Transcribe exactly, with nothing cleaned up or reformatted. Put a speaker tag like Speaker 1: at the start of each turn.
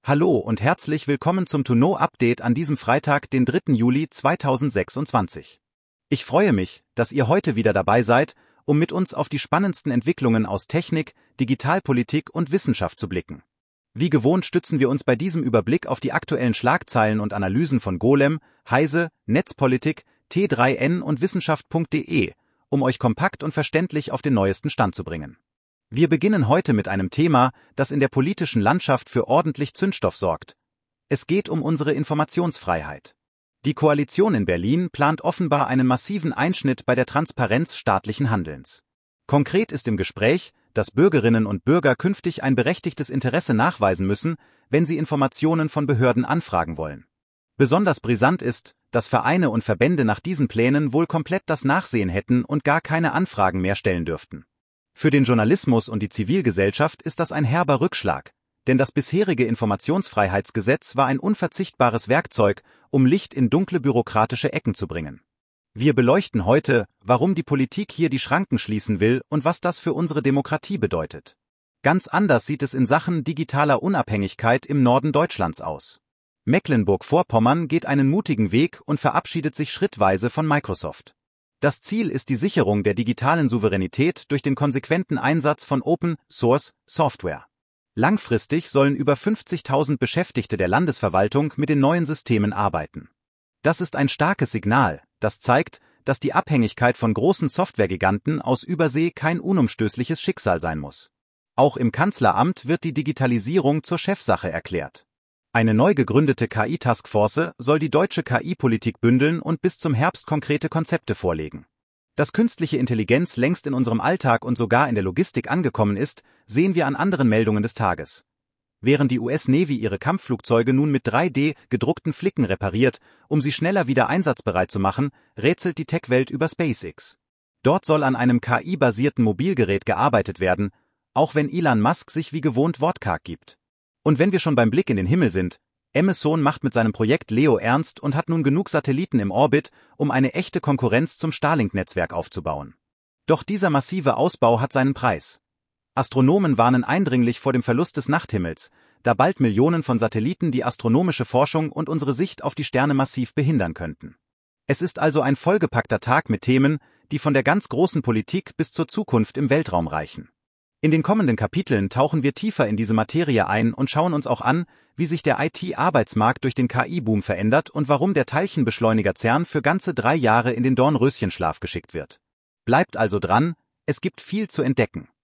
Speaker 1: Hallo und herzlich willkommen zum To Know Update an diesem Freitag, den dritten Juli zweitausendsechsundzwanzig. Ich freue mich, dass ihr heute wieder dabei seid, um mit uns auf die spannendsten Entwicklungen aus Technik, Digitalpolitik und Wissenschaft zu blicken. Wie gewohnt stützen wir uns bei diesem Überblick auf die aktuellen Schlagzeilen und Analysen von Golem, Heise, Netzpolitik, T drei N und Wissenschaft punkt de, um euch kompakt und verständlich auf den neuesten Stand zu bringen. Wir beginnen heute mit einem Thema, das in der politischen Landschaft für ordentlich Zündstoff sorgt. Es geht um unsere Informationsfreiheit. Die Koalition in Berlin plant offenbar einen massiven Einschnitt bei der Transparenz staatlichen Handelns. Konkret ist im Gespräch, dass Bürgerinnen und Bürger künftig ein berechtigtes Interesse nachweisen müssen, wenn sie Informationen von Behörden anfragen wollen. Besonders brisant ist, dass Vereine und Verbände nach diesen Plänen wohl komplett das Nachsehen hätten und gar keine Anfragen mehr stellen dürften. Für den Journalismus und die Zivilgesellschaft ist das ein herber Rückschlag, denn das bisherige Informationsfreiheitsgesetz war ein unverzichtbares Werkzeug, um Licht in dunkle bürokratische Ecken zu bringen. Wir beleuchten heute, warum die Politik hier die Schranken schließen will und was das für unsere Demokratie bedeutet. Ganz anders sieht es in Sachen digitaler Unabhängigkeit im Norden Deutschlands aus. Mecklenburg-Vorpommern geht einen mutigen Weg und verabschiedet sich schrittweise von Microsoft. Das Ziel ist die Sicherung der digitalen Souveränität durch den konsequenten Einsatz von Open-Source-Software. Langfristig sollen über fünfzigtausend Beschäftigte der Landesverwaltung mit den neuen Systemen arbeiten. Das ist ein starkes Signal, das zeigt, dass die Abhängigkeit von großen Softwaregiganten aus Übersee kein unumstößliches Schicksal sein muss. Auch im Kanzleramt wird die Digitalisierung zur Chefsache erklärt. Eine neu gegründete K I-Taskforce soll die deutsche K I-Politik bündeln und bis zum Herbst konkrete Konzepte vorlegen. Dass künstliche Intelligenz längst in unserem Alltag und sogar in der Logistik angekommen ist, sehen wir an anderen Meldungen des Tages. Während die U S Navy ihre Kampfflugzeuge nun mit drei D gedruckten Flicken repariert, um sie schneller wieder einsatzbereit zu machen, rätselt die Tech-Welt über SpaceX. Dort soll an einem K I-basierten Mobilgerät gearbeitet werden, auch wenn Elon Musk sich wie gewohnt wortkarg gibt. Und wenn wir schon beim Blick in den Himmel sind, Amazon macht mit seinem Projekt Leo ernst und hat nun genug Satelliten im Orbit, um eine echte Konkurrenz zum Starlink-Netzwerk aufzubauen. Doch dieser massive Ausbau hat seinen Preis. Astronomen warnen eindringlich vor dem Verlust des Nachthimmels, da bald Millionen von Satelliten die astronomische Forschung und unsere Sicht auf die Sterne massiv behindern könnten. Es ist also ein vollgepackter Tag mit Themen, die von der ganz großen Politik bis zur Zukunft im Weltraum reichen. In den kommenden Kapiteln tauchen wir tiefer in diese Materie ein und schauen uns auch an, wie sich der I T-Arbeitsmarkt durch den K I-Boom verändert und warum der Teilchenbeschleuniger CERN für ganze drei Jahre in den Dornröschenschlaf geschickt wird. Bleibt also dran, es gibt viel zu entdecken.